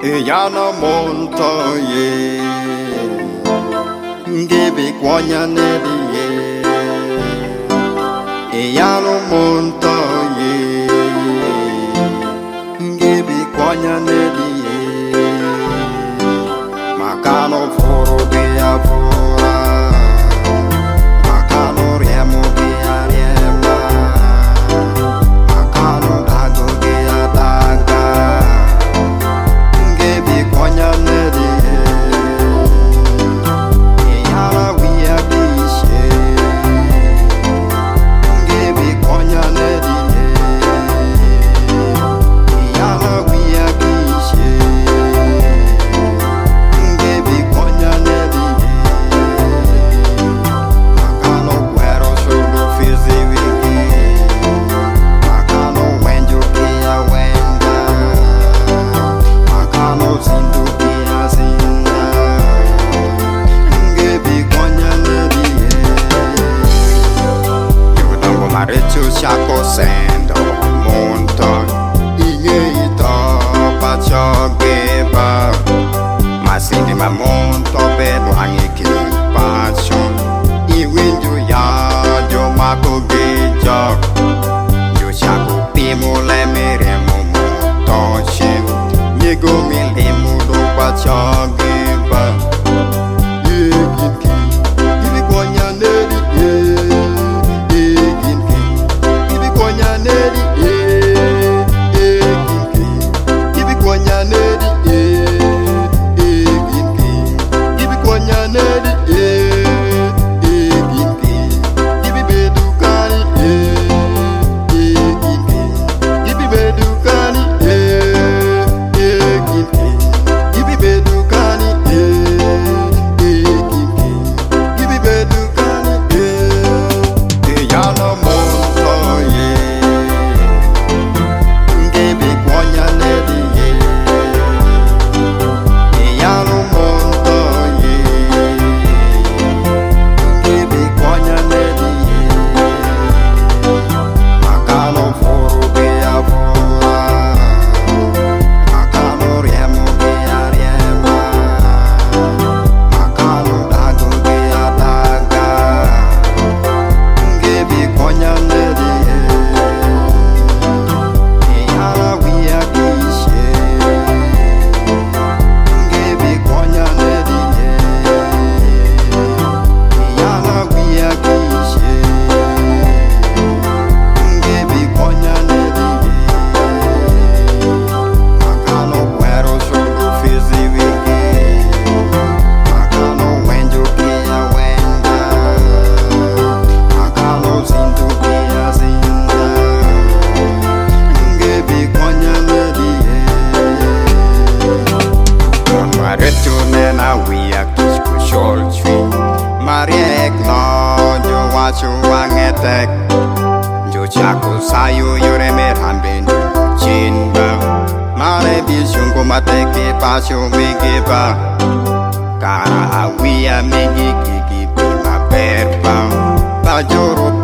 ya no monto ye Gibi kwanya nedi ye ya no monto ye Gibi kwanya nedi ye Makano foro de avora Makano riemo de ariema Makano dago de adaga Gibi kwanya nedi ye Yara wia bishe Gibi kwanya nedi ye Yara wia bishe Gibi kwanya nedi ye Makano guero solo fizi wiki Makano wenjo kia wenda Makano zindu kia zinda Gibi kwanya nedi ye Yudango marecho shako sendo monto Inye ito pachogeba Masindi mamonto bedo hangiki passion Iwinju ya jo mako gejo Jo shako pimo le meremo motoshi Nigo milimo do pachogeba Yeginki Gibi kwanya nedi Yeginki Gibi kwanya nedi Yeginki Gibi kwanya nedi Yeginki Gibi kwanya nedi Yeginki Gibi bedukani Yeginki Gibi bedukani Yeginki Gibi bedukani Yeginki Gibi bedukani Yana monto ye Gibi kwanya nedi Yana monto ye Gibi kwanya nedi Makano foro de avora Makano riemo de ariema Makano dago de adaga Gibi kwanya nedi Yara wia bishe Gibi kwanya nedi Yara wia bishe Gibi kwanya nedi Makano guero solo fizi wiki Makano wenjo kia wenda Makano zindu kia zinda Gibi kwanya nedi Mon marecho nena wia kisku shol chui Mariek no jo wacho wangetek Jo chako sayo yore merhambe chinba Mare bishungo mateke pasyo megeba Kara awia megi kiki bima perpa Bajoro